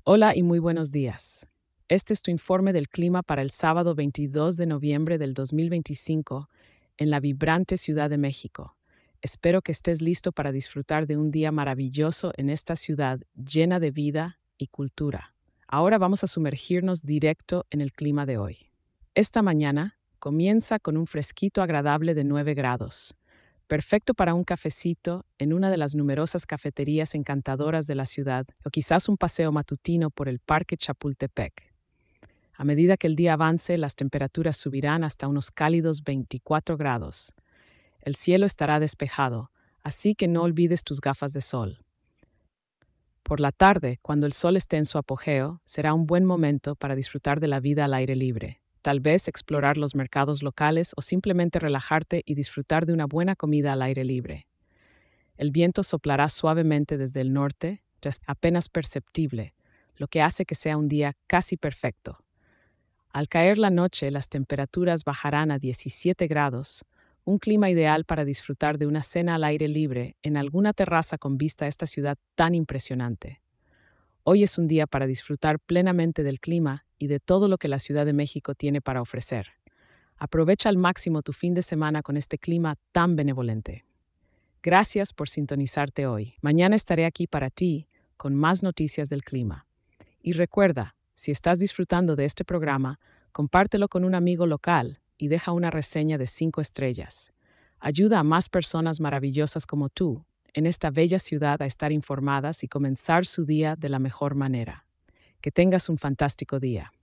Hola y muy buenos días. Este es tu informe del clima para el sábado 22 de noviembre del 2025 en la vibrante Ciudad de México. Espero que estés listo para disfrutar de un día maravilloso en esta ciudad llena de vida y cultura. Ahora vamos a sumergirnos directo en el clima de hoy. Esta mañana comienza con un fresquito agradable de 9 grados, perfecto para un cafecito en una de las numerosas cafeterías encantadoras de la ciudad, o quizás un paseo matutino por el Parque Chapultepec. A medida que el día avance, las temperaturas subirán hasta unos cálidos 24 grados. El cielo estará despejado, así que no olvides tus gafas de sol. Por la tarde, cuando el sol esté en su apogeo, será un buen momento para disfrutar de la vida al aire libre. Tal vez explorar los mercados locales o simplemente relajarte y disfrutar de una buena comida al aire libre. El viento soplará suavemente desde el norte, apenas perceptible, lo que hace que sea un día casi perfecto. Al caer la noche, las temperaturas bajarán a 17 grados, un clima ideal para disfrutar de una cena al aire libre en alguna terraza con vista a esta ciudad tan impresionante. Hoy es un día para disfrutar plenamente del clima y de todo lo que la Ciudad de México tiene para ofrecer. Aprovecha al máximo tu fin de semana con este clima tan benevolente. Gracias por sintonizarte hoy. Mañana estaré aquí para ti con más noticias del clima. Y recuerda, si estás disfrutando de este programa, compártelo con un amigo local y deja una reseña de 5 estrellas. Ayuda a más personas maravillosas como tú en esta bella ciudad a estar informadas y comenzar su día de la mejor manera. Que tengas un fantástico día.